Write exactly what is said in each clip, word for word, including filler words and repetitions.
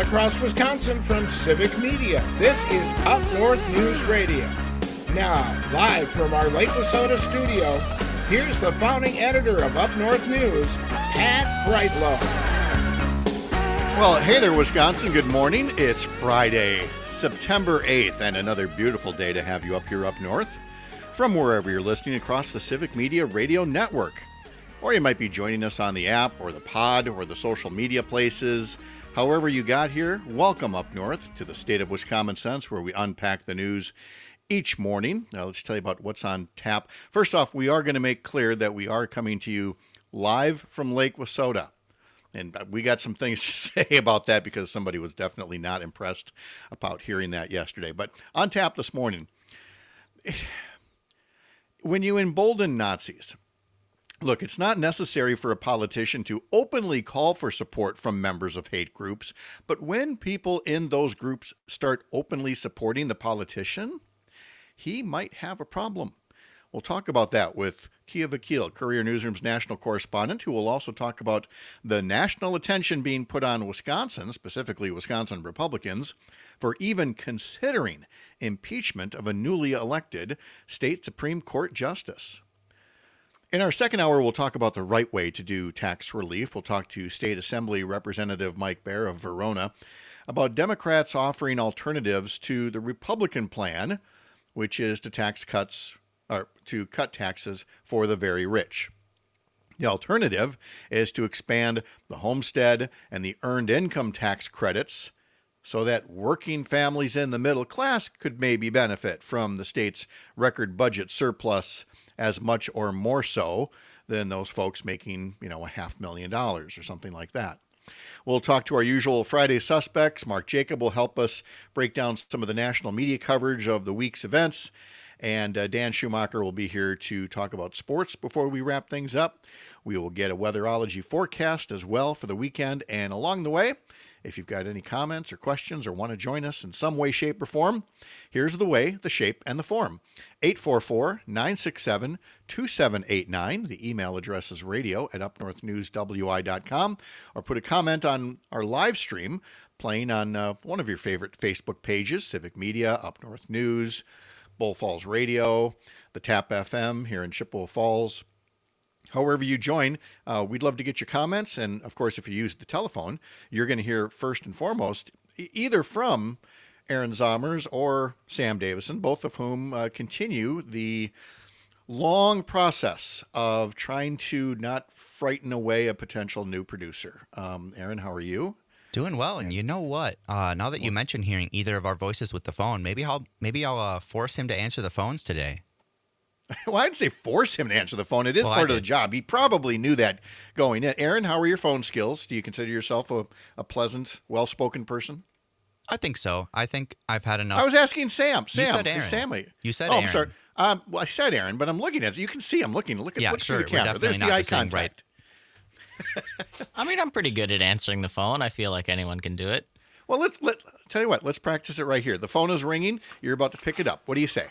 across Wisconsin from Civic Media. This is Up North News Radio. Now, live from our Lake Wissota studio, here's the founding editor of Up North News, Pat Brightlow. Well, hey there, Wisconsin. Good morning. It's Friday, September eighth, and another beautiful day to have you up here up north from wherever you're listening across the Civic Media Radio Network. Or you might be joining us on the app or the pod or the social media places. However you got here, welcome up north to the state of Wisconsin, where we unpack the news each morning. Now let's tell you about what's on tap. First off, we are going to make clear that we are coming to you live from Lake Wissota. And we got some things to say about that because somebody was definitely not impressed about hearing that yesterday. But on tap this morning, when you embolden Nazis, look, it's not necessary for a politician to openly call for support from members of hate groups, but when people in those groups start openly supporting the politician, he might have a problem. We'll talk about that with Kia Vakil, Courier Newsroom's national correspondent, who will also talk about the national attention being put on Wisconsin, specifically Wisconsin Republicans, for even considering impeachment of a newly elected state Supreme Court justice. In our second hour, we'll talk about the right way to do tax relief. We'll talk to State Assembly Representative Mike Baer of Verona about Democrats offering alternatives to the Republican plan, which is to tax cuts or to cut taxes for the very rich. The alternative is to expand the homestead and the earned income tax credits so that working families in the middle class could maybe benefit from the state's record budget surplus as much or more so than those folks making, you know, a half million dollars or something like that. We'll talk to our usual Friday suspects. Mark Jacob will help us break down some of the national media coverage of the week's events. And uh, Dan Schumacher will be here to talk about sports before we wrap things up. We will get a weatherology forecast as well for the weekend. And along the way, if you've got any comments or questions or want to join us in some way, shape, or form, here's the way, the shape, and the form. eight four four, nine six seven, two seven eight nine. The email address is radio at up north news w i dot com. Or put a comment on our live stream playing on uh, one of your favorite Facebook pages, Civic Media, Up North News, Bull Falls Radio, the Tap F M here in Chippewa Falls. However you join, uh, we'd love to get your comments. And, of course, if you use the telephone, you're going to hear first and foremost e- either from Aaron Zomers or Sam Davison, both of whom uh, continue the long process of trying to not frighten away a potential new producer. Um, Aaron, how are you? Doing well, and you know what? Uh, now that you mentioned hearing either of our voices with the phone, maybe I'll maybe I'll uh, force him to answer the phones today. Well, I'd say force him to answer the phone. It is well, part of the job. He probably knew that going in. Aaron, how are your phone skills? Do you consider yourself a, a pleasant, well-spoken person? I think so. I think I've had enough. I was asking Sam. Sam, you said Aaron. Is Sam a... You said oh, Aaron. I'm sorry. Um, well, I said Aaron, but I'm looking at it. You can see I'm looking. Look at yeah, look sure. through the camera. We're There's the not eye the same, contact. Right. I mean, I'm pretty good at answering the phone. I feel like anyone can do it. Well, let's let tell you what. Let's practice it right here. The phone is ringing. You're about to pick it up. What do you say?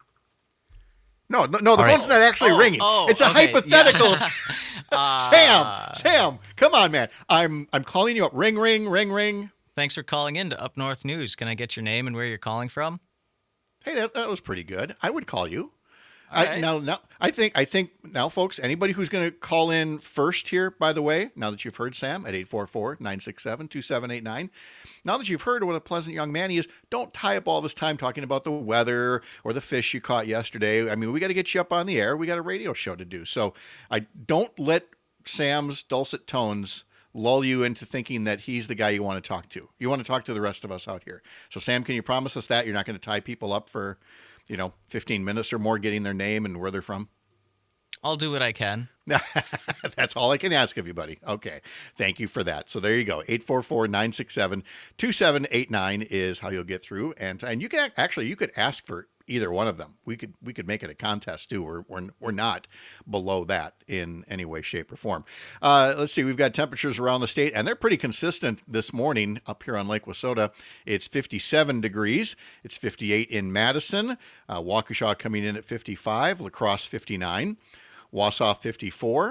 No, no, no the All phone's right. not actually Oh, ringing. oh, it's a okay, hypothetical. yeah. uh, Sam, Sam, come on, man. I'm I'm calling you up. Ring, ring, ring, ring. Thanks for calling in to Up North News. Can I get your name and where you're calling from? Hey, that, that was pretty good. I would call you. All I, right. now, now, I think, I think now, folks, anybody who's going to call in first here, by the way, now that you've heard Sam at eight four four, nine six seven, two seven eight nine, now that you've heard what a pleasant young man he is, don't tie up all this time talking about the weather or the fish you caught yesterday. I mean, we got to get you up on the air. We got a radio show to do. So I don't let Sam's dulcet tones lull you into thinking that he's the guy you want to talk to. You want to talk to the rest of us out here. So, Sam, can you promise us that you're not going to tie people up for, you know, fifteen minutes or more getting their name and where they're from? I'll do what I can. That's all I can ask of you, buddy. Okay. Thank you for that. So there you go. eight four four, nine six seven, two seven eight nine is how you'll get through. And and you can actually, you could ask for either one of them. We could we could make it a contest too. We're we're, we're not below that in any way, shape, or form. Uh, let's see. We've got temperatures around the state, and they're pretty consistent this morning up here on Lake Wissota. It's fifty-seven degrees. It's fifty-eight in Madison. Uh, Waukesha coming in at fifty-five. La Crosse fifty-nine. Wausau fifty-four.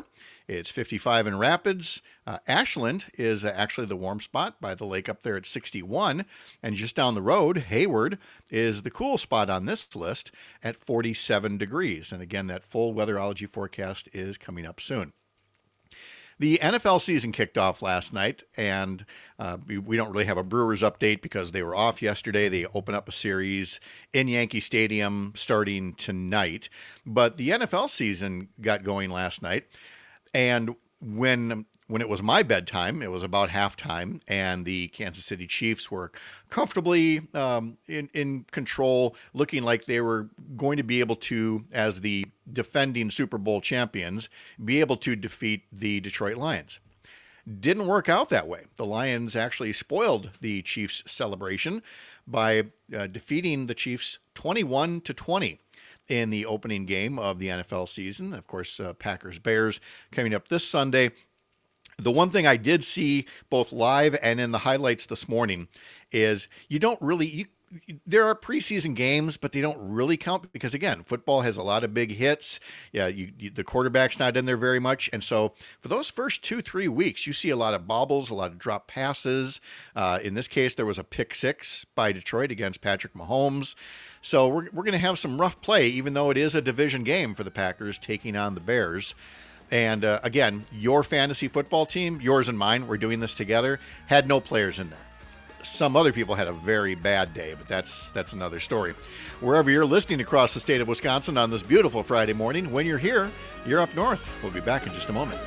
It's fifty-five in Rapids. Uh, Ashland is actually the warm spot by the lake up there at sixty-one. And just down the road, Hayward is the cool spot on this list at forty-seven degrees. And again, that full weatherology forecast is coming up soon. The N F L season kicked off last night, and uh, we, we don't really have a Brewers update because they were off yesterday. They open up a series in Yankee Stadium starting tonight. But the N F L season got going last night, and when when it was my bedtime, it was about halftime, and the Kansas City Chiefs were comfortably um, in, in control, looking like they were going to be able to, as the defending Super Bowl champions, be able to defeat the Detroit Lions. Didn't work out that way. The Lions actually spoiled the Chiefs' celebration by uh, defeating the Chiefs twenty-one to twenty. In the opening game of the N F L season. Of course, uh, Packers-Bears coming up this Sunday. The one thing I did see both live and in the highlights this morning is you don't really, you, there are preseason games, but they don't really count because, again, football has a lot of big hits. Yeah, you, you, the quarterback's not in there very much. And so for those first two, three weeks, you see a lot of bobbles, a lot of drop passes. Uh, in this case, there was a pick six by Detroit against Patrick Mahomes. So we're, we're going to have some rough play, even though it is a division game for the Packers taking on the Bears. And uh, again, your fantasy football team, yours and mine, we're doing this together, had no players in there. Some other people had a very bad day, but that's that's another story. Wherever you're listening across the state of Wisconsin on this beautiful Friday morning, when you're here, you're up north. We'll be back in just a moment.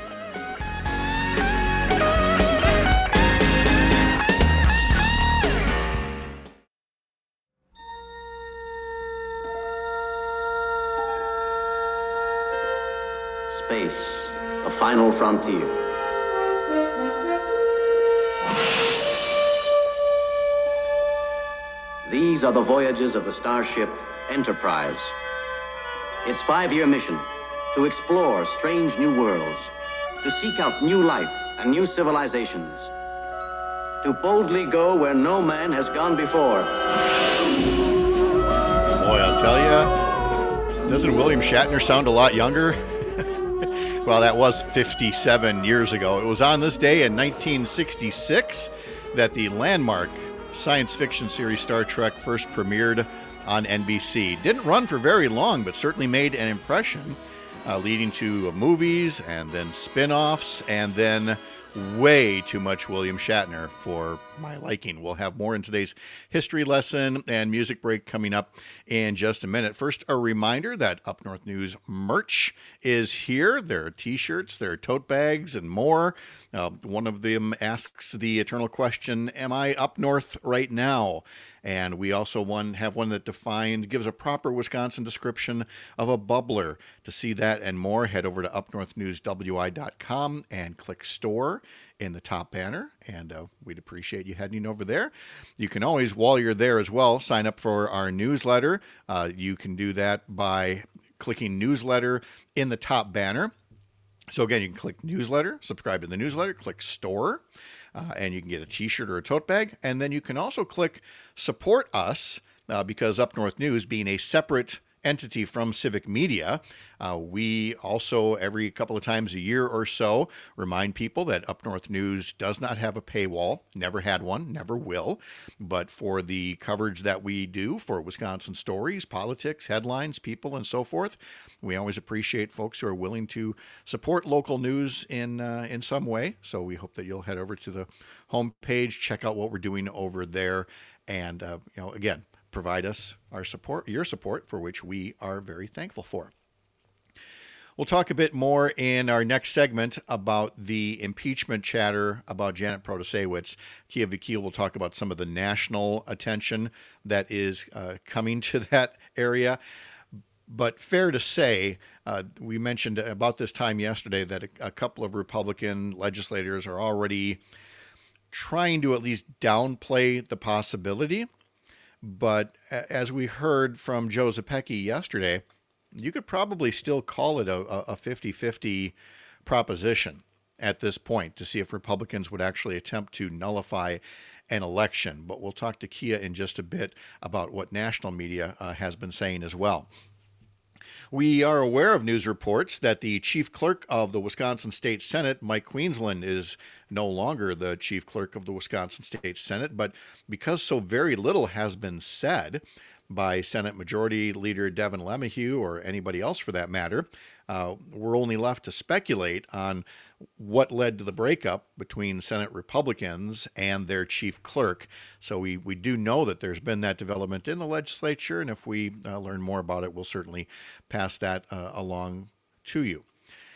Space, the final frontier. These are the voyages of the starship Enterprise. Its five-year mission, to explore strange new worlds, to seek out new life and new civilizations, to boldly go where no man has gone before. Boy, I'll tell you, doesn't William Shatner sound a lot younger? Well, that was fifty-seven years ago. It was on this day in nineteen sixty-six that the landmark science fiction series Star Trek first premiered on N B C. Didn't run for very long, but certainly made an impression, uh, leading to movies and then spin-offs and then way too much William Shatner for my liking. We'll have more in today's history lesson and music break coming up in just a minute. First, a reminder that Up North News merch is here. There are t-shirts, there are tote bags, and more. Uh, one of them asks the eternal question, am I up north right now? And we also one have one that defines, gives a proper Wisconsin description of a bubbler. To see that and more, head over to up north news w i dot com and click store in the top banner. And uh, we'd appreciate you heading over there. You can always, while you're there as well, sign up for our newsletter. Uh, you can do that by clicking newsletter in the top banner. So again, you can click newsletter, subscribe to the newsletter, click store. Uh, and you can get a t-shirt or a tote bag. And then you can also click support us uh, because Up North News, being a separate entity from Civic Media, uh, we also every couple of times a year or so remind people that Up North News does not have a paywall, never had one, never will. But for the coverage that we do for Wisconsin stories, politics, headlines, people, and so forth, we always appreciate folks who are willing to support local news in uh, in some way. So we hope that you'll head over to the homepage, check out what we're doing over there, and uh, you know, again, provide us our support, your support, for which we are very thankful for. We'll talk a bit more in our next segment about the impeachment chatter about Janet Protasiewicz. Kia Vakil will talk about some of the national attention that is uh, coming to that area. But fair to say, uh, we mentioned about this time yesterday that a, a couple of Republican legislators are already trying to at least downplay the possibility. But as we heard from Joe Zepecki yesterday, you could probably still call it a, a fifty-fifty proposition at this point to see if Republicans would actually attempt to nullify an election. But we'll talk to Kia in just a bit about what national media uh, has been saying as well. We are aware of news reports that the chief clerk of the Wisconsin State Senate, Mike Queensland, is no longer the chief clerk of the Wisconsin State Senate, but because so very little has been said by Senate Majority Leader Devin LeMahieu or anybody else for that matter, uh, we're only left to speculate on what led to the breakup between Senate Republicans and their chief clerk. So we, we do know that there's been that development in the legislature, and if we uh, learn more about it, we'll certainly pass that uh, along to you.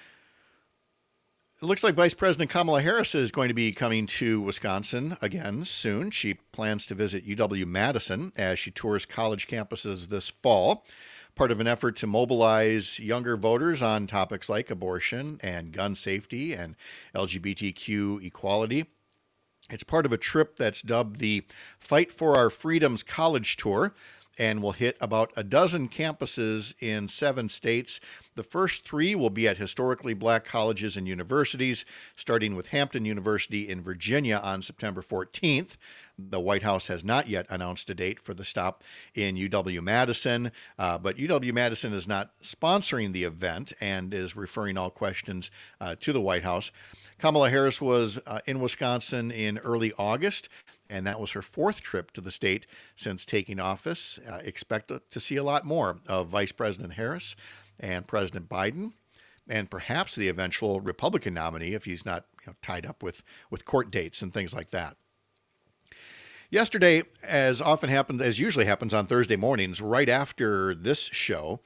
It looks like Vice President Kamala Harris is going to be coming to Wisconsin again soon. She plans to visit U W-Madison as she tours college campuses this fall, part of an effort to mobilize younger voters on topics like abortion and gun safety and L G B T Q equality. It's part of a trip that's dubbed the Fight for Our Freedoms College Tour, and will hit about a dozen campuses in seven states. The first three will be at historically black colleges and universities, starting with Hampton University in Virginia on September fourteenth. The White House has not yet announced a date for the stop in U W-Madison, uh, but U W-Madison is not sponsoring the event and is referring all questions uh, to the White House. Kamala Harris was uh, in Wisconsin in early August, and that was her fourth trip to the state since taking office. Uh, expect to see a lot more of Vice President Harris and President Biden, and perhaps the eventual Republican nominee if he's not you know, tied up with, with court dates and things like that. Yesterday, as often happens, as usually happens on Thursday mornings, right after this show,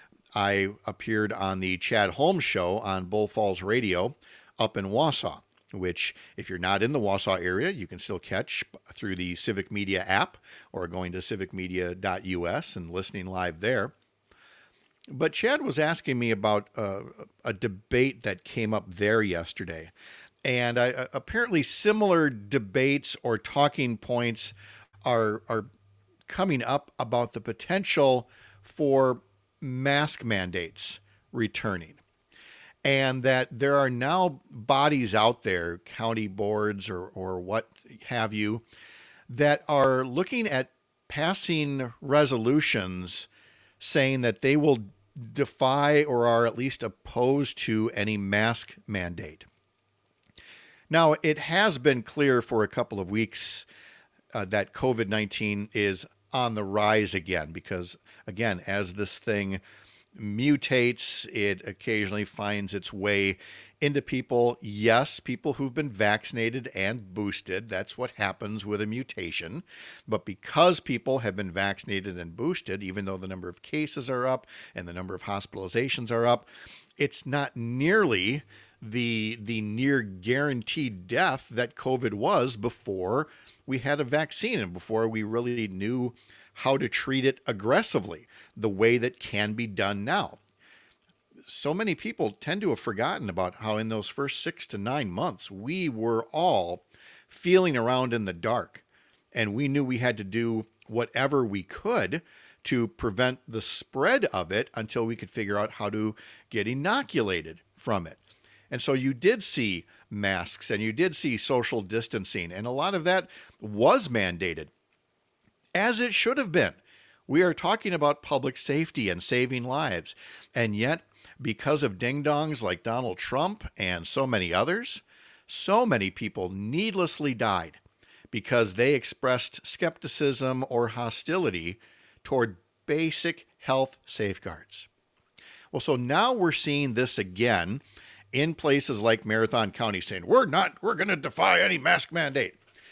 I appeared on the Chad Holmes Show on Bull Falls Radio up in Wausau, which if you're not in the Wausau area, you can still catch through the Civic Media app or going to civic media dot U S and listening live there. But Chad was asking me about uh, a debate that came up there yesterday. And I, apparently similar debates or talking points are, are coming up about the potential for mask mandates returning. And that there are now bodies out there, county boards or, or what have you, that are looking at passing resolutions saying that they will defy or are at least opposed to any mask mandate. Now, it has been clear for a couple of weeks uh, that COVID nineteen is on the rise again because, again, as this thing mutates, it occasionally finds its way into people. Yes, people who've been vaccinated and boosted. That's what happens with a mutation. But because people have been vaccinated and boosted, even though the number of cases are up and the number of hospitalizations are up, it's not nearly the the near guaranteed death that COVID was before we had a vaccine and before we really knew how to treat it aggressively, the way that can be done now. So many people tend to have forgotten about how in those first six to nine months, we were all feeling around in the dark, and we knew we had to do whatever we could to prevent the spread of it until we could figure out how to get inoculated from it. And so you did see masks and you did see social distancing, and a lot of that was mandated, as it should have been. We are talking about public safety and saving lives. And yet, because of ding-dongs like Donald Trump and so many others, so many people needlessly died because they expressed skepticism or hostility toward basic health safeguards. Well, so now we're seeing this again in places like Marathon County saying, we're not, we're going to defy any mask mandate.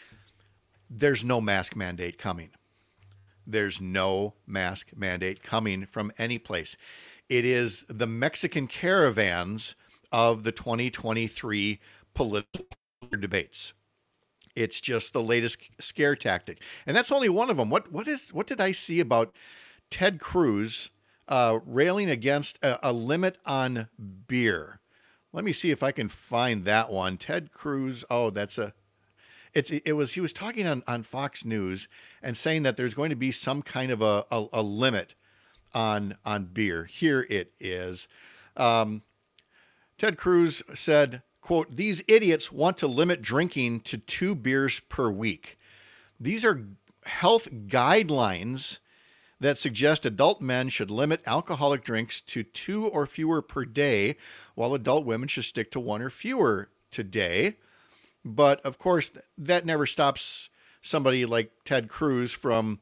There's no mask mandate coming. There's no mask mandate coming from any place. It is the Mexican caravans of the twenty twenty-three political debates. It's just the latest scare tactic. And that's only one of them. What what is what did I see about Ted Cruz uh, railing against a, a limit on beer? Let me see if I can find that one. Ted Cruz. Oh, that's a It's, it was, he was talking on, on Fox News and saying that there's going to be some kind of a, a, a limit on, on beer. Here it is. Um, Ted Cruz said, quote, "These idiots want to limit drinking to two beers per week. These are health guidelines that suggest adult men should limit alcoholic drinks to two or fewer per day, while adult women should stick to one or fewer today. But of course, that never stops somebody like Ted Cruz from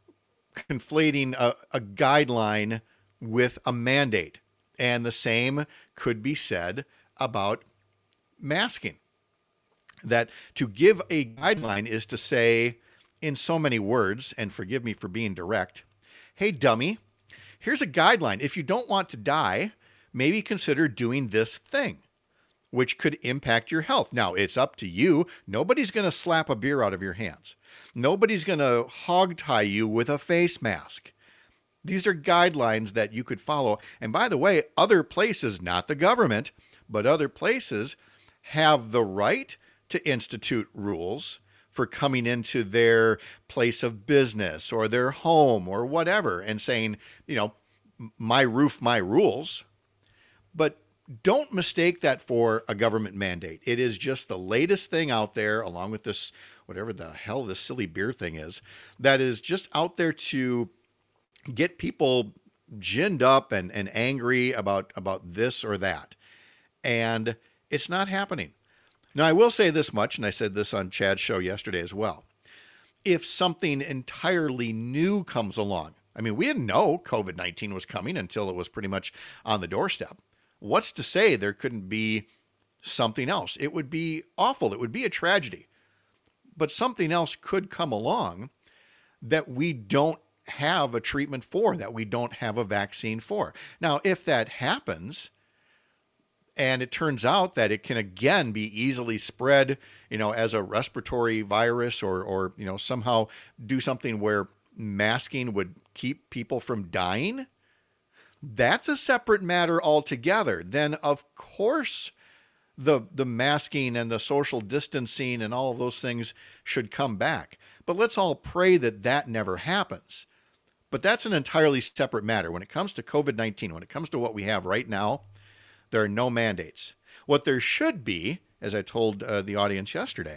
conflating a, a guideline with a mandate. And the same could be said about masking. That to give a guideline is to say, in so many words, and forgive me for being direct, hey, dummy, here's a guideline. If you don't want to die, maybe consider doing this thing, which could impact your health. Now, it's up to you. Nobody's going to slap a beer out of your hands. Nobody's going to hog tie you with a face mask. These are guidelines that you could follow. And by the way, other places, not the government, but other places have the right to institute rules for coming into their place of business or their home or whatever and saying, you know, my roof, my rules. But don't mistake that for a government mandate. It is just the latest thing out there, along with this, whatever the hell this silly beer thing is, that is just out there to get people ginned up and, and angry about, about this or that. And it's not happening. Now, I will say this much, and I said this on Chad's show yesterday as well. If something entirely new comes along, I mean, we didn't know COVID nineteen was coming until it was pretty much on the doorstep. What's to say there couldn't be something else? It would be awful. It would be a tragedy. But something else could come along that we don't have a treatment for, that we don't have a vaccine for. Now, if that happens, and it turns out that it can again be easily spread, you know, as a respiratory virus or, or, you know, somehow do something where masking would keep people from dying, that's a separate matter altogether. Then, of course, the the masking and the social distancing and all of those things should come back. But let's all pray that that never happens. But that's an entirely separate matter. When it comes to COVID nineteen, when it comes to what we have right now, there are no mandates. What there should be, as I told uh, the audience yesterday,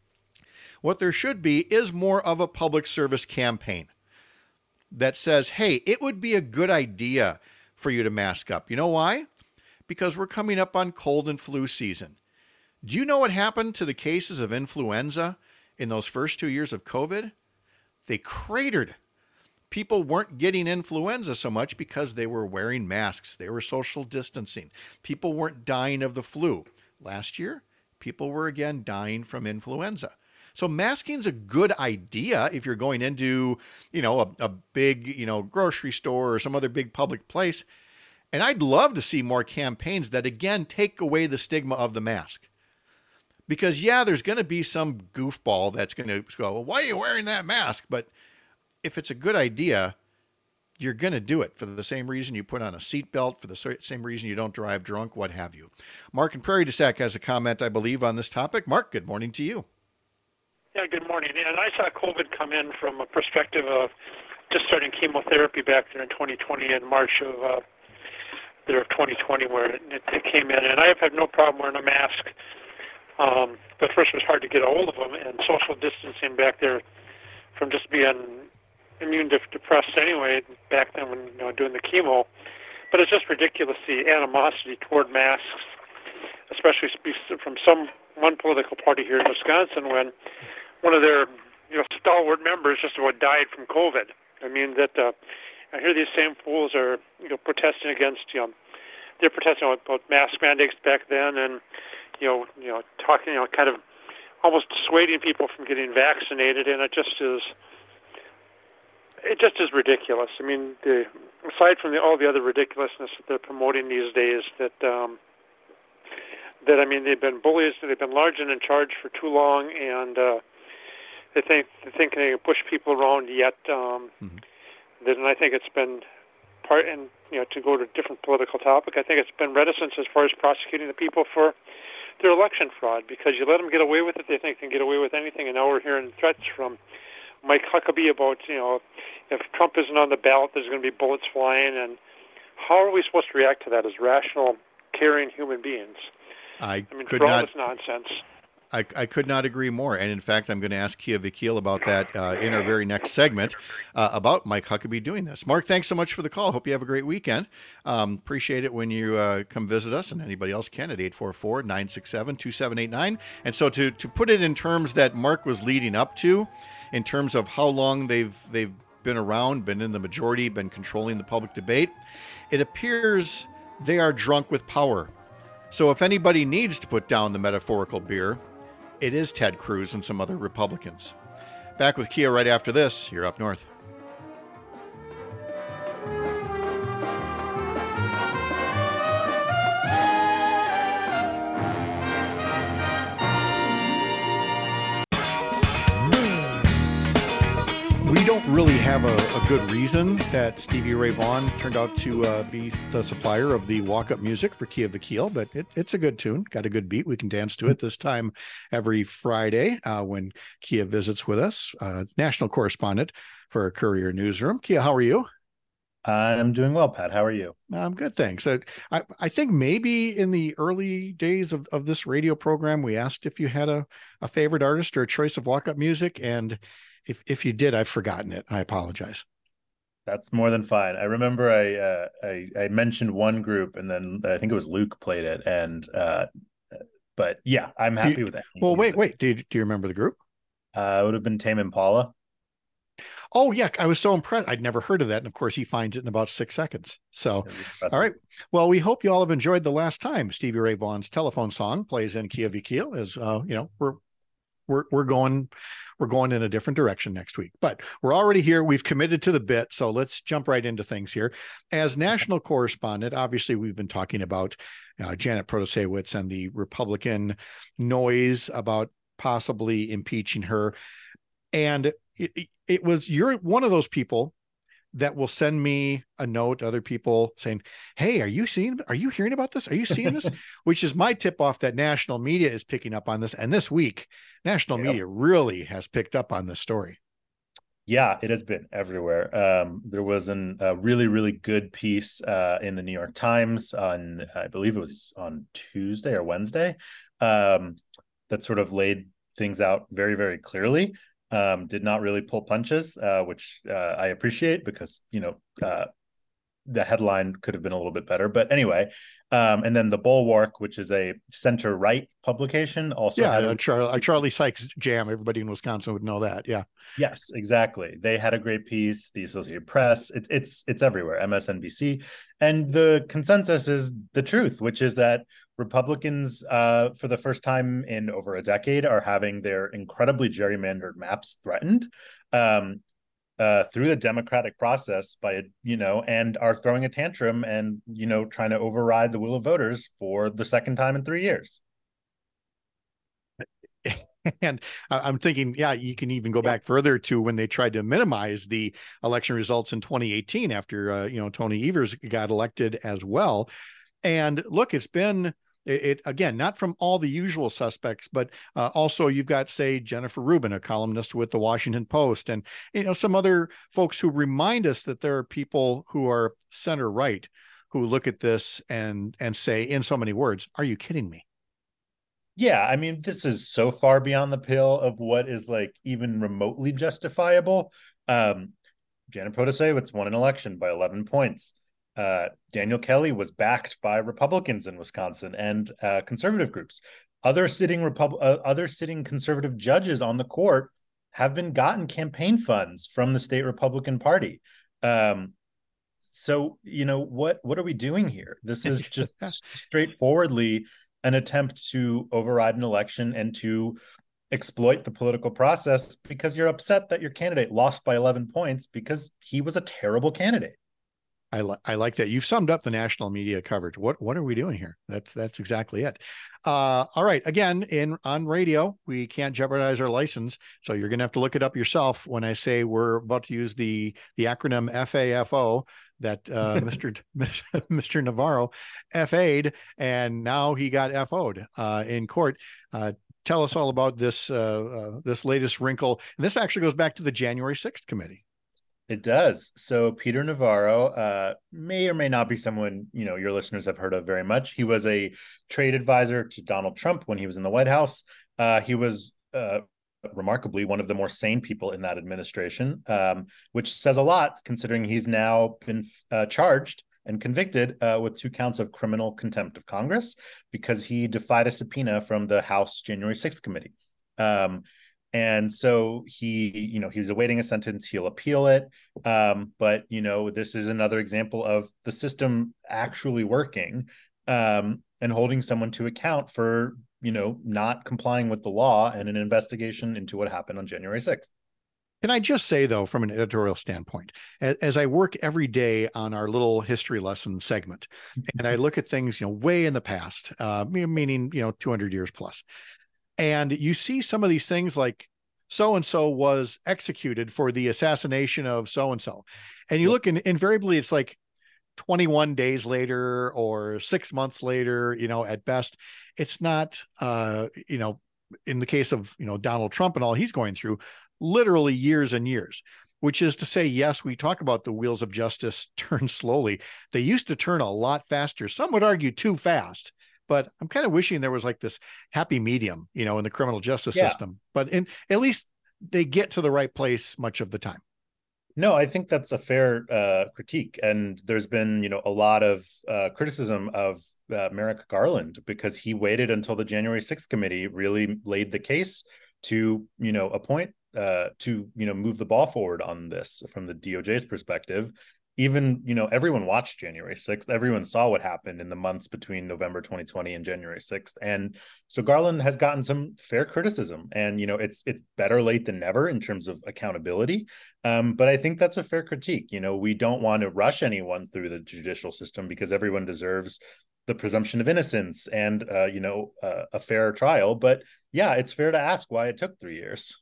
what there should be is more of a public service campaign that says, hey, it would be a good idea for you to mask up. You know why? Because we're coming up on cold and flu season. Do you know what happened to the cases of influenza in those first two years of COVID? They cratered. People weren't getting influenza so much because they were wearing masks. They were social distancing. People weren't dying of the flu. Last year, people were again dying from influenza. So masking's a good idea if you're going into, you know, a, a big, you know, grocery store or some other big public place. And I'd love to see more campaigns that, again, take away the stigma of the mask. Because, yeah, there's going to be some goofball that's going to go, well, why are you wearing that mask? But if it's a good idea, you're going to do it for the same reason you put on a seatbelt, for the same reason you don't drive drunk, what have you. Mark in Prairie du Sac has a comment, I believe, on this topic. Mark, good morning to you. Yeah, good morning. And I saw COVID come in from a perspective of just starting chemotherapy back there in twenty twenty, in March of uh, there of twenty twenty, where it, it came in. And I have had no problem wearing a mask. Um, but first it was hard to get a hold of them, and social distancing back there from just being immune depressed anyway back then when you know doing the chemo. But it's just ridiculous, the animosity toward masks, especially from some one political party here in Wisconsin, when one of their you know stalwart members just about died from COVID. I mean that uh, I hear these same fools are you know protesting against you know they're protesting about mask mandates back then, and you know you know talking you know kind of almost dissuading people from getting vaccinated, and it just is it just is ridiculous. I mean, the, aside from the, all the other ridiculousness that they're promoting these days, that um, that I mean they've been bullies, they've been large and in charge for too long, and uh, they think they think they can push people around yet. Um, mm-hmm. That, and I think it's been part, and you know, to go to a different political topic, I think it's been reticence as far as prosecuting the people for their election fraud, because you let them get away with it, they think they can get away with anything, and now we're hearing threats from Mike Huckabee about, you know, if Trump isn't on the ballot, there's going to be bullets flying, and how are we supposed to react to that as rational, caring human beings? I, I mean, could for all not, this nonsense. I, I could not agree more. And in fact, I'm going to ask Kia Vakil about that uh, in our very next segment uh, about Mike Huckabee doing this. Mark, thanks so much for the call. Hope you have a great weekend. Um, appreciate it when you uh, come visit us, and anybody else can at eight four four, nine six seven, two seven eight nine. And so to, to put it in terms that Mark was leading up to, in terms of how long they've they've been around, been in the majority, been controlling the public debate, it appears they are drunk with power. So if anybody needs to put down the metaphorical beer, it is Ted Cruz and some other Republicans. Back with Kia right after this. You're Up North. We don't really have a, a good reason that Stevie Ray Vaughan turned out to uh, be the supplier of the walk-up music for Kia Vakil, but it, it's a good tune, got a good beat. We can dance to it this time every Friday uh, when Kia visits with us, uh, national correspondent for our Courier Newsroom. Kia, how are you? I'm doing well, Pat. How are you? I'm good, thanks. I, I, I think maybe in the early days of, of this radio program, we asked if you had a, a favorite artist or a choice of walk-up music, and If if you did, I've forgotten it. I apologize. That's more than fine. I remember I uh, I, I mentioned one group, and then I think it was Luke played it. And uh, but yeah, I'm happy you, with that. Well, wait, wait. Do you, do you remember the group? Uh, it would have been Tame Impala. Oh yeah, I was so impressed. I'd never heard of that, and of course, he finds it in about six seconds. So, all right. Well, we hope you all have enjoyed the last time Stevie Ray Vaughan's telephone song plays in Kia Vakil. As uh, you know, we're we're we're going. We're going in a different direction next week, but we're already here. We've committed to the bit. So let's jump right into things here. As national correspondent, obviously we've been talking about uh, Janet Protasewicz and the Republican noise about possibly impeaching her. And it, it was, you're one of those people that will send me a note, other people saying, hey, are you seeing, are you hearing about this? Are you seeing this? Which is my tip off that national media is picking up on this. And this week, national yep. media really has picked up on this story. Yeah, it has been everywhere. Um, there was an, a really, really good piece uh, in the New York Times on, I believe it was on Tuesday or Wednesday, um, that sort of laid things out very, very clearly. Um, did not really pull punches, uh, which uh, I appreciate because, you know, uh, the headline could have been a little bit better. But anyway, um, and then The Bulwark, which is a center-right publication, also yeah, had a, a, Char- a Charlie Sykes jam. Everybody in Wisconsin would know that. Yeah. Yes, exactly. They had a great piece. The Associated Press. It's it's it's everywhere. M S N B C, and the consensus is the truth, which is that Republicans, uh, for the first time in over a decade, are having their incredibly gerrymandered maps threatened um, uh, through the democratic process by, you know, and are throwing a tantrum and, you know, trying to override the will of voters for the second time in three years. And I'm thinking, yeah, you can even go back further to when they tried to minimize the election results in twenty eighteen after, uh, you know, Tony Evers got elected as well. And look, it's been it, it again, not from all the usual suspects, but uh, also you've got, say, Jennifer Rubin, a columnist with the Washington Post, and, you know, some other folks who remind us that there are people who are center right who look at this and and say in so many words, are you kidding me? Yeah, I mean, this is so far beyond the pale of what is like even remotely justifiable. Um, Janet Protasewicz won an election by eleven points. Uh, Daniel Kelly was backed by Republicans in Wisconsin and uh, conservative groups. Other sitting Repub- uh, other sitting conservative judges on the court have been gotten campaign funds from the state Republican Party. Um, so, you know, what what are we doing here? This is just straightforwardly an attempt to override an election and to exploit the political process because you're upset that your candidate lost by eleven points because he was a terrible candidate. I, li- I like that. You've summed up the national media coverage. What what are we doing here? That's that's exactly it. Uh, all right. Again, in on radio, we can't jeopardize our license, so you're going to have to look it up yourself. When I say we're about to use the the acronym F A F O, that uh, Mister Mister Navarro F A'd, and now he got F O'd uh, in court. Uh, tell us all about this uh, uh, this latest wrinkle. And this actually goes back to the January sixth committee. It does. So Peter Navarro uh, may or may not be someone, you know, your listeners have heard of very much. He was a trade advisor to Donald Trump when he was in the White House. Uh, he was uh, remarkably one of the more sane people in that administration, um, which says a lot considering he's now been uh, charged and convicted uh, with two counts of criminal contempt of Congress because he defied a subpoena from the House January sixth committee. Um, and so he, you know, he's awaiting a sentence. He'll appeal it. Um, but, you know, this is another example of the system actually working um, and holding someone to account for, you know, not complying with the law and an investigation into what happened on January sixth. Can I just say, though, from an editorial standpoint, as, as I work every day on our little history lesson segment, and I look at things, you know, way in the past, uh, meaning, you know, two hundred years plus, and you see some of these things like so-and-so was executed for the assassination of so-and-so. And you look, and invariably it's like twenty-one days later or six months later, you know, at best. It's not, uh, you know, in the case of, you know, Donald Trump and all he's going through, literally years and years, which is to say, yes, we talk about the wheels of justice turn slowly. They used to turn a lot faster. Some would argue too fast, but I'm kind of wishing there was like this happy medium, you know, in the criminal justice yeah. system, but in, at least they get to the right place much of the time. No, I think that's a fair uh, critique. And there's been, you know, a lot of uh, criticism of uh, Merrick Garland because he waited until the January sixth committee really laid the case to, you know, appoint uh, to, you know, move the ball forward on this from the D O J's perspective. Even, you know, everyone watched January sixth. Everyone saw what happened in the months between November twenty twenty and January sixth. And so Garland has gotten some fair criticism. And, you know, it's it's better late than never in terms of accountability. Um, but I think that's a fair critique. You know, we don't want to rush anyone through the judicial system because everyone deserves the presumption of innocence and, uh, you know, uh, a fair trial. But yeah, it's fair to ask why it took three years.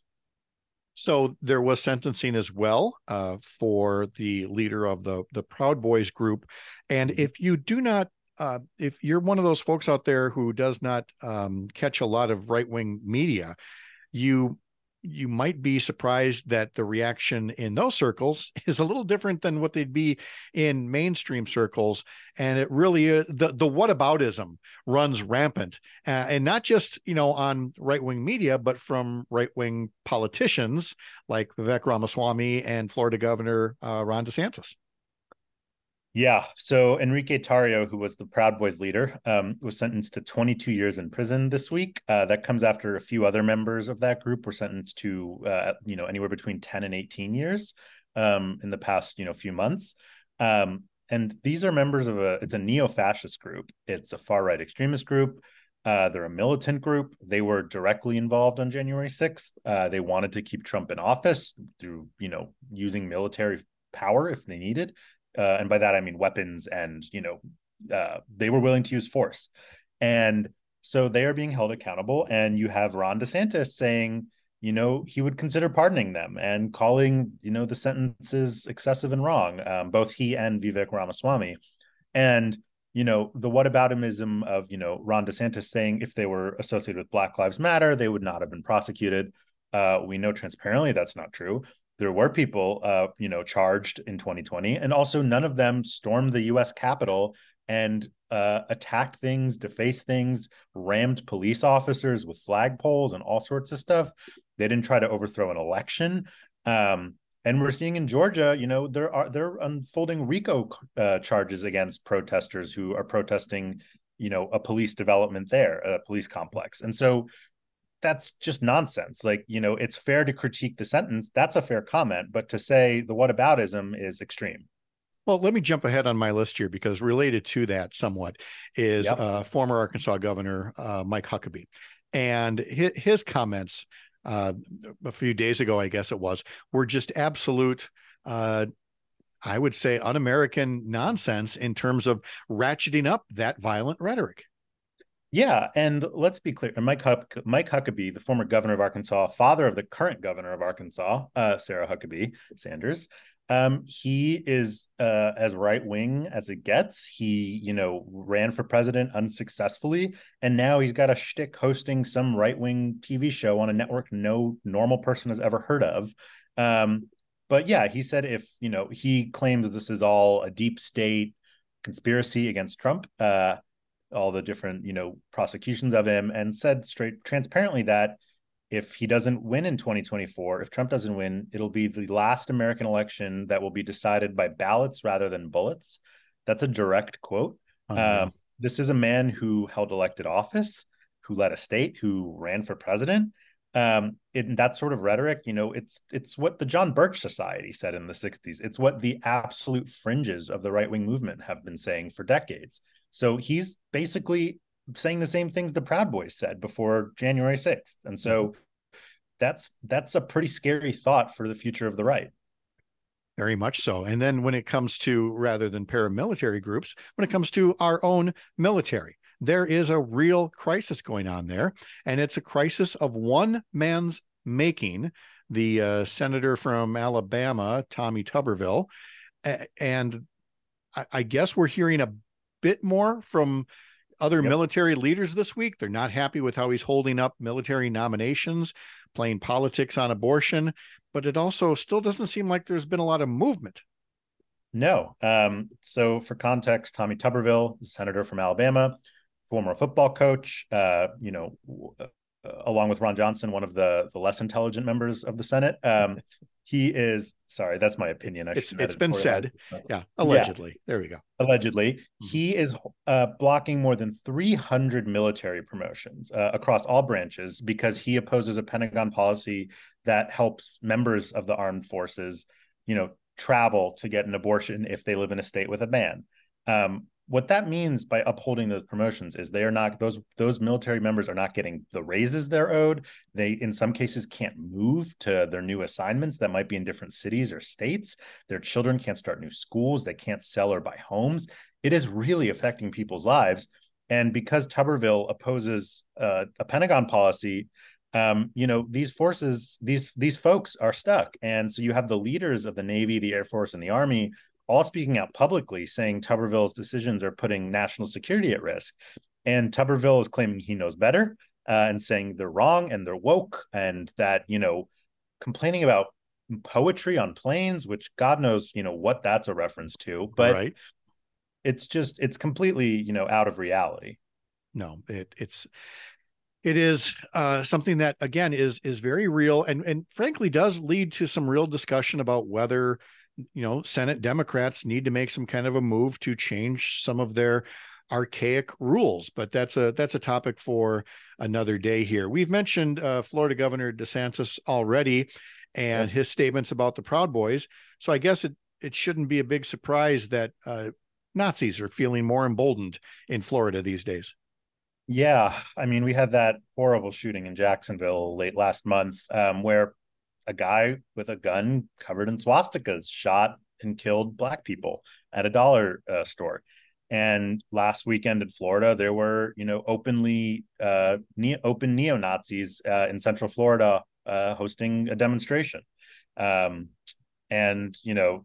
So there was sentencing as well uh, for the leader of the, the Proud Boys group. And if you do not, uh, if you're one of those folks out there who does not um, catch a lot of right-wing media, you you might be surprised that the reaction in those circles is a little different than what they'd be in mainstream circles. And it really, uh, the, the whataboutism runs rampant uh, and not just, you know, on right-wing media, but from right-wing politicians like Vivek Ramaswamy and Florida Governor uh, Ron DeSantis. Yeah. So Enrique Tarrio, who was the Proud Boys leader, um, was sentenced to twenty-two years in prison this week. Uh, that comes after a few other members of that group were sentenced to, uh, you know, anywhere between ten and eighteen years um, in the past, you know, few months. Um, and these are members of a, it's a neo-fascist group. It's a far-right extremist group. Uh, they're a militant group. They were directly involved on January sixth. Uh, they wanted to keep Trump in office through, you know, using military power if they needed. Uh, and by that, I mean weapons and, you know, uh, they were willing to use force. And so they are being held accountable. And you have Ron DeSantis saying, you know, he would consider pardoning them and calling, you know, the sentences excessive and wrong, um, both he and Vivek Ramaswamy. And, you know, the whataboutism of, you know, Ron DeSantis saying if they were associated with Black Lives Matter, they would not have been prosecuted. Uh, we know transparently that's not true. There were people, uh, you know, charged in twenty twenty, and also none of them stormed the U S Capitol and uh, attacked things, defaced things, rammed police officers with flagpoles and all sorts of stuff. They didn't try to overthrow an election. Um, and we're seeing in Georgia, you know, there are they're unfolding RICO uh, charges against protesters who are protesting, you know, a police development there, a police complex, and so. That's just nonsense. Like, you know, it's fair to critique the sentence. That's a fair comment. But to say the whataboutism is extreme. Well, let me jump ahead on my list here because related to that somewhat is yep. uh, former Arkansas Governor uh, Mike Huckabee. And his, his comments uh, a few days ago, I guess it was, were just absolute, uh, I would say, un-American nonsense in terms of ratcheting up that violent rhetoric. Yeah, and let's be clear. Mike Huck, Mike Huckabee, the former governor of Arkansas, father of the current governor of Arkansas, uh, Sarah Huckabee Sanders, um, he is uh, as right-wing as it gets. He, you know, ran for president unsuccessfully, and now he's got a shtick hosting some right-wing T V show on a network no normal person has ever heard of. Um, but yeah, he said if, you know, he claims this is all a deep state conspiracy against Trump. Uh, all the different, you know, prosecutions of him, and said straight transparently that if he doesn't win in twenty twenty-four, if Trump doesn't win, it'll be the last American election that will be decided by ballots rather than bullets. That's a direct quote. Um, this is a man who held elected office, who led a state, who ran for president. Um, in that sort of rhetoric, you know, it's it's what the John Birch Society said in the sixties. It's what the absolute fringes of the right-wing movement have been saying for decades. So he's basically saying the same things the Proud Boys said before January sixth. And so mm-hmm. that's that's a pretty scary thought for the future of the right. Very much so. And then when it comes to, rather than paramilitary groups, when it comes to our own military, there is a real crisis going on there. And it's a crisis of one man's making, the uh, senator from Alabama, Tommy Tuberville. And I, I guess we're hearing a bit more from other yep. military leaders this week. They're not happy with how he's holding up military nominations, playing politics on abortion, but it also still doesn't seem like there's been a lot of movement. No. Um, so for context, Tommy Tuberville, senator from Alabama, former football coach, uh, you know, uh, along with Ron Johnson, one of the, the less intelligent members of the Senate. Um, he is, sorry, that's my opinion. I it's it's been said. That. Yeah, allegedly. Yeah. There we go. Allegedly. Mm-hmm. He is uh, blocking more than three hundred military promotions uh, across all branches because he opposes a Pentagon policy that helps members of the armed forces, you know, travel to get an abortion if they live in a state with a ban. Um, what that means by upholding those promotions is they are not, those those military members are not getting the raises they're owed. They, in some cases, can't move to their new assignments that might be in different cities or states. Their children can't start new schools. They can't sell or buy homes. It is really affecting people's lives. And because Tuberville opposes uh, a Pentagon policy, um, you know, these forces, these these folks are stuck. And so you have the leaders of the Navy, the Air Force, and the Army all speaking out publicly saying Tuberville's decisions are putting national security at risk. And Tuberville is claiming he knows better uh, and saying they're wrong and they're woke, and that, you know, complaining about poetry on planes, which God knows, you know, what that's a reference to. But right. it's just, it's completely, you know, out of reality. No, it, it's, it is uh, something that, again, is is very real and, and frankly does lead to some real discussion about whether, you know, Senate Democrats need to make some kind of a move to change some of their archaic rules. But that's a that's a topic for another day here. We've mentioned uh, Florida Governor DeSantis already and his statements about the Proud Boys. So I guess it, it shouldn't be a big surprise that uh, Nazis are feeling more emboldened in Florida these days. Yeah. I mean, we had that horrible shooting in Jacksonville late last month um, where a guy with a gun covered in swastikas shot and killed Black people at a dollar uh, store. And last weekend in Florida, there were, you know, openly uh, ne- open neo-Nazis uh, in Central Florida uh, hosting a demonstration. Um, and, you know,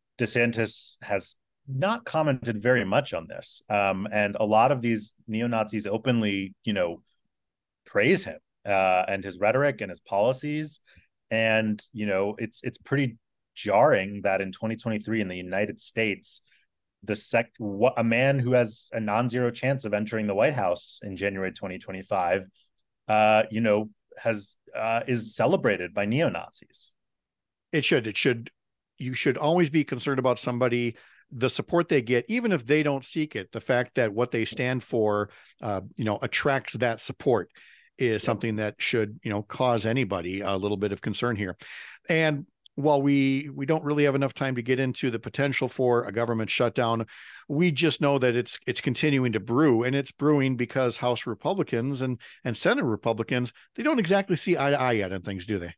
DeSantis has not commented very much on this. Um, and a lot of these neo-Nazis openly, you know, praise him uh, and his rhetoric and his policies. And, you know, it's it's pretty jarring that in twenty twenty-three in the United States, the sec a man who has a non-zero chance of entering the White House in January twenty twenty-five, uh, you know, has uh, is celebrated by neo-Nazis. It should. It should. You should always be concerned about somebody, the support they get, even if they don't seek it. The fact that what they stand for, uh, you know, attracts that support is something that should, you know, cause anybody a little bit of concern here. And while we we don't really have enough time to get into the potential for a government shutdown, we just know that it's it's continuing to brew, and it's brewing because House Republicans and and Senate Republicans, they don't exactly see eye to eye yet on things, do they?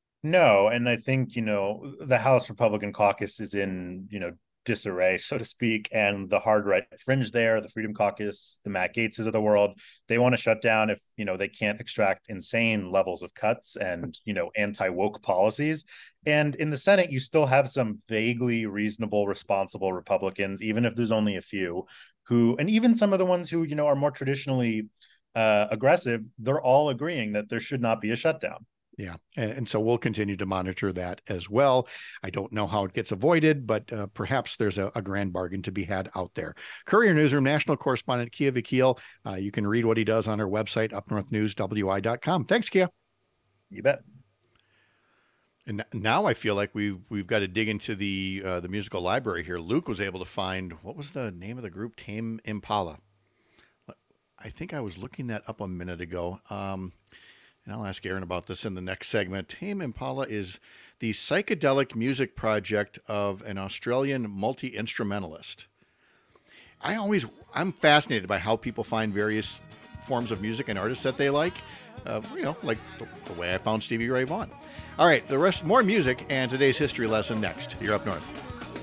No, and I think, you know, the House Republican caucus is in, you know, disarray, so to speak, and the hard right fringe there, the Freedom Caucus, the Matt Gaetzes of the world, they want to shut down if, you know, they can't extract insane levels of cuts and, you know, anti-woke policies. And in the Senate, you still have some vaguely reasonable, responsible Republicans, even if there's only a few who, and even some of the ones who, you know, are more traditionally uh, aggressive, they're all agreeing that there should not be a shutdown. Yeah. And, and so we'll continue to monitor that as well. I don't know how it gets avoided, but uh, perhaps there's a, a grand bargain to be had out there. Courier Newsroom national correspondent Kia Vakil. Uh, you can read what he does on our website, up north news w i dot com. Thanks, Kia. You bet. And now I feel like we've we've got to dig into the uh, the musical library here. Luke was able to find, what was the name of the group? Tame Impala. I think I was looking that up a minute ago. Um, and I'll ask Aaron about this in the next segment. Tame Impala is the psychedelic music project of an Australian multi-instrumentalist. I always, I'm fascinated by how people find various forms of music and artists that they like. Uh, you know, like the, the way I found Stevie Ray Vaughan. All right, the rest, more music and today's history lesson next. You're Up North.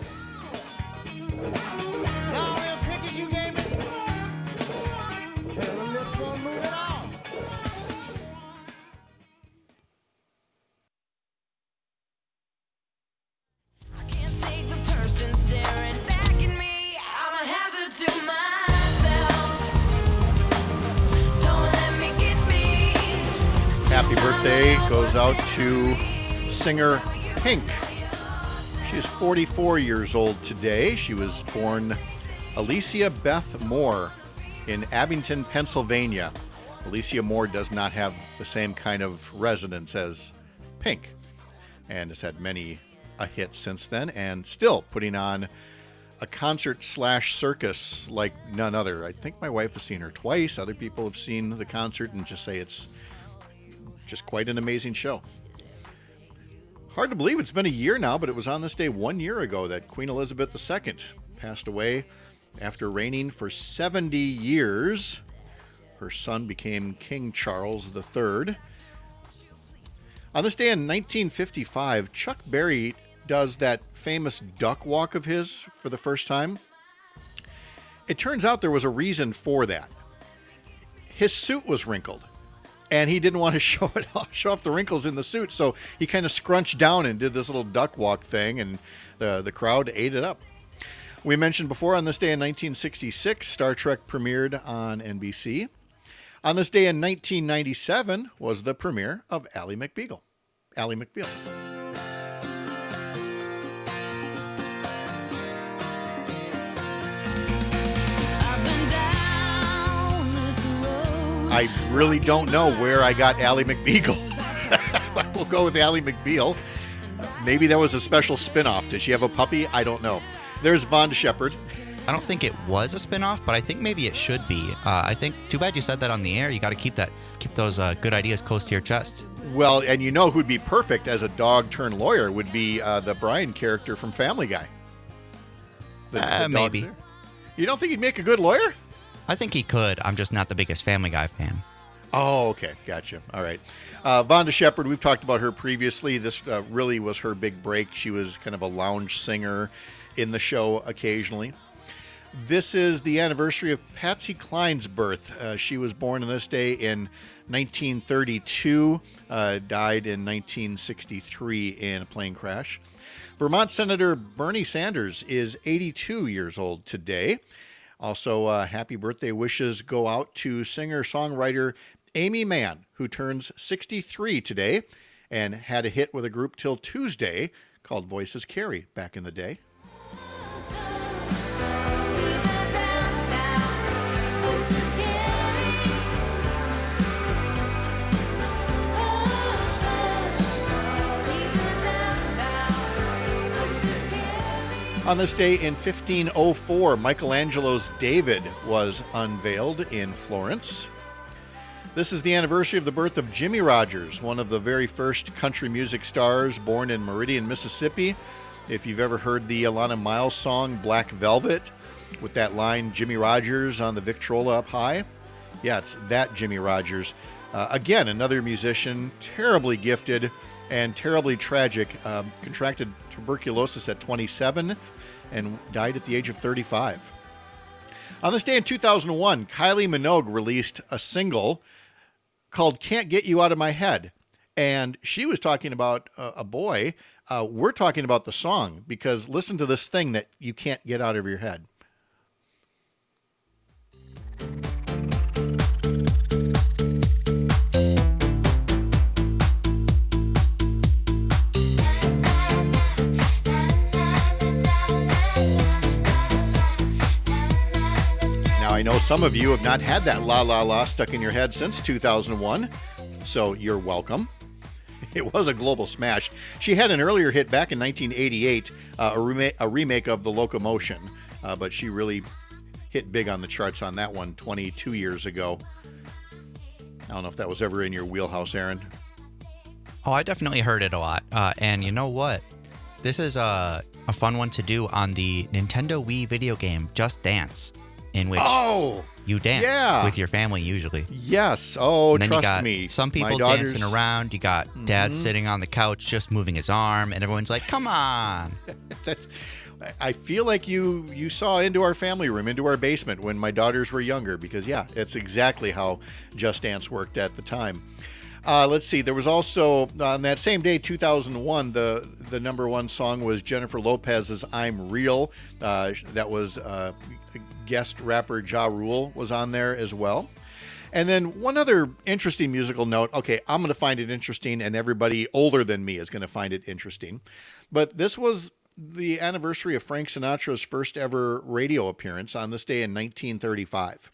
Happy birthday goes out to singer Pink. She is forty-four years old today. She was born Alicia Beth Moore in Abington, Pennsylvania. Alicia Moore does not have the same kind of resonance as Pink and has had many a hit since then and still putting on a concert slash circus like none other. I think my wife has seen her twice. Other people have seen the concert and just say it's just quite an amazing show. Hard to believe it's been a year now, but it was on this day one year ago that Queen Elizabeth the Second passed away after reigning for seventy years. Her son became King Charles the Third. On this day in nineteen fifty-five, Chuck Berry does that famous duck walk of his for the first time. It turns out there was a reason for that. His suit was wrinkled, and he didn't want to show it off, show off the wrinkles in the suit, so he kind of scrunched down and did this little duck walk thing, and the, the crowd ate it up. We mentioned before, on this day in nineteen sixty-six, Star Trek premiered on N B C. On this day in nineteen ninety-seven was the premiere of Ally McBeal. Ally McBeal. I really don't know where I got Ally McBeal. We'll go with Ally McBeal. Maybe that was a special spinoff. Did she have a puppy? I don't know. There's Vonda Shepard. I don't think it was a spinoff, but I think maybe it should be. Uh, I think too bad you said that on the air. You got to keep that, keep those uh, good ideas close to your chest. Well, and you know who'd be perfect as a dog turned lawyer would be uh, the Brian character from Family Guy. The, uh, the maybe. There. You don't think he'd make a good lawyer? I think he could. I'm just not the biggest Family Guy fan. Oh, okay. Gotcha. All right. Uh, Vonda Shepard, we've talked about her previously. This uh, really was her big break. She was kind of a lounge singer in the show occasionally. This is the anniversary of Patsy Cline's birth. Uh, she was born on this day in nineteen thirty-two, uh, died in nineteen sixty-three in a plane crash. Vermont Senator Bernie Sanders is eighty-two years old today. Also, uh, happy birthday wishes go out to singer-songwriter Amy Mann, who turns sixty-three today and had a hit with a group till Tuesday called Voices Carry back in the day. On this day in fifteen oh four, Michelangelo's David was unveiled in Florence. This is the anniversary of the birth of Jimmie Rodgers, one of the very first country music stars born in Meridian, Mississippi. If you've ever heard the Alana Miles song, Black Velvet, with that line, Jimmie Rodgers on the Victrola up high. Yeah, it's that Jimmie Rodgers. Uh, again, another musician, terribly gifted and terribly tragic. Um, contracted tuberculosis at twenty-seven and died at the age of thirty-five. On this day in two thousand one, Kylie Minogue released a single called Can't Get You Out of My Head. And she was talking about a, a boy. Uh, we're talking about the song, because listen to this thing that you can't get out of your head. I know some of you have not had that La La La stuck in your head since two thousand one, so you're welcome. It was a global smash. She had an earlier hit back in nineteen eighty-eight, uh, a, remake, a remake of The Locomotion, uh, but she really hit big on the charts on that one twenty-two years ago. I don't know if that was ever in your wheelhouse, Aaron. Oh, I definitely heard it a lot. Uh, and you know what? This is a, a fun one to do on the Nintendo Wii video game Just Dance, in which oh, you dance yeah. with your family usually. Yes. Oh, and then trust you got me. Some people dancing around. You got mm-hmm. dad sitting on the couch just moving his arm, and everyone's like, come on. That's, I feel like you you saw into our family room, into our basement when my daughters were younger, because, yeah, it's exactly how Just Dance worked at the time. Uh, let's see. There was also, on that same day, two thousand one, the, the number one song was Jennifer Lopez's I'm Real. Uh, that was uh, guest rapper Ja Rule was on there as well. And then one other interesting musical note. Okay, I'm going to find it interesting, and everybody older than me is going to find it interesting. But this was the anniversary of Frank Sinatra's first ever radio appearance on this day in nineteen thirty-five.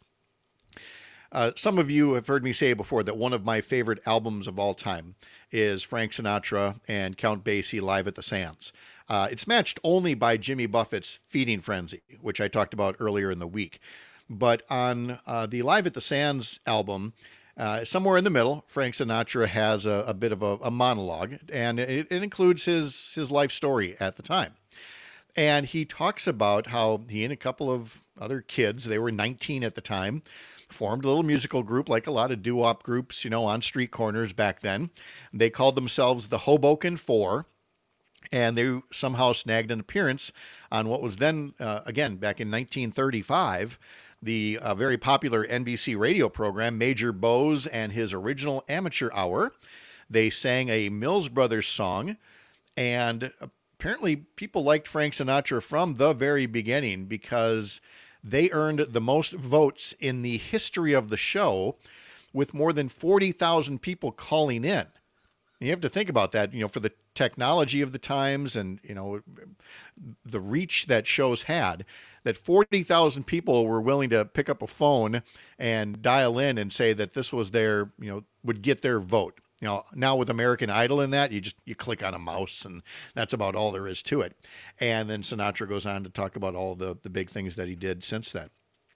Uh, some of you have heard me say before that one of my favorite albums of all time is Frank Sinatra and Count Basie Live at the Sands. Uh, it's matched only by Jimmy Buffett's Feeding Frenzy, which I talked about earlier in the week. But on uh, the Live at the Sands album, uh, somewhere in the middle, Frank Sinatra has a, a bit of a, a monologue, and it, it includes his, his life story at the time. And he talks about how he and a couple of other kids, they were nineteen at the time, formed a little musical group like a lot of doo-wop groups, you know, on street corners back then. They called themselves the Hoboken Four, and they somehow snagged an appearance on what was then, uh, again, back in nineteen thirty-five, the uh, very popular N B C radio program, Major Bose and His Original Amateur Hour. They sang a Mills Brothers song, and apparently people liked Frank Sinatra from the very beginning because they earned the most votes in the history of the show, with more than forty thousand people calling in. You have to think about that, you know, for the technology of the times and, you know, the reach that shows had, that forty thousand people were willing to pick up a phone and dial in and say that this was their, you know, would get their vote. You know, now with American Idol and that, you just, you click on a mouse and that's about all there is to it. And then Sinatra goes on to talk about all the, the big things that he did since then.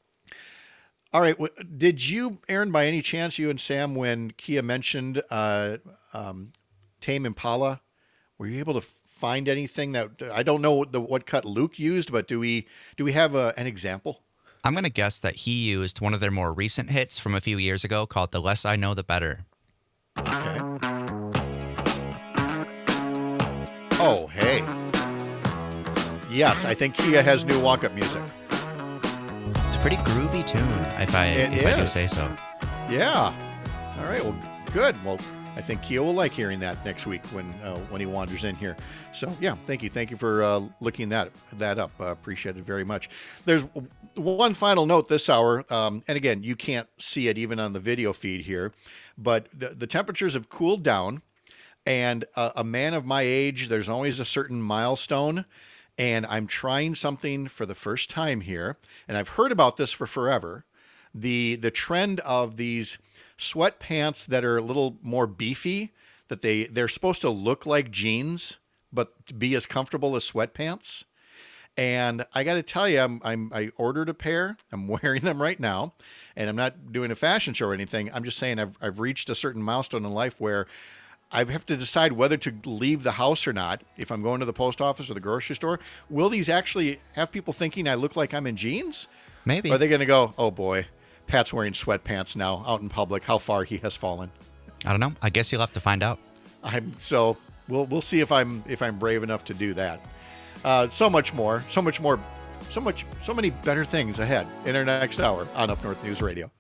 All right. Did you, Aaron, by any chance, you and Sam, when Kia mentioned uh, um, Tame Impala, were you able to find anything that, I don't know what, the, what cut Luke used, but do we, do we have a, an example? I'm going to guess that he used one of their more recent hits from a few years ago called The Less I Know, The Better. Okay. Oh, hey. Yes, I think Kia has new walk-up music. It's a pretty groovy tune, if I It if I do is. say so. Yeah. All right. Well, good. Well, I think Kia will like hearing that next week when uh, when he wanders in here. So, yeah, thank you. Thank you for uh, looking that that up. Uh, appreciate it very much. There's one final note this hour, um, and again, you can't see it even on the video feed here, but the, the temperatures have cooled down, and uh, a man of my age, there's always a certain milestone, and I'm trying something for the first time here, and I've heard about this for forever. The the trend of these sweatpants that are a little more beefy, that they, they're supposed to look like jeans, but be as comfortable as sweatpants. And I got to tell you, I'm, I'm, I ordered a pair. I'm wearing them right now, and I'm not doing a fashion show or anything. I'm just saying I've, I've reached a certain milestone in life where I have to decide whether to leave the house or not. If I'm going to the post office or the grocery store, will these actually have people thinking I look like I'm in jeans? Maybe. Or are they going to go, oh boy, Pat's wearing sweatpants now out in public. How far he has fallen. I don't know. I guess you'll have to find out. I'm so we'll we'll see if I'm if I'm brave enough to do that. Uh, so much more, so much more, so much, so many better things ahead in our next hour on Up North News Radio.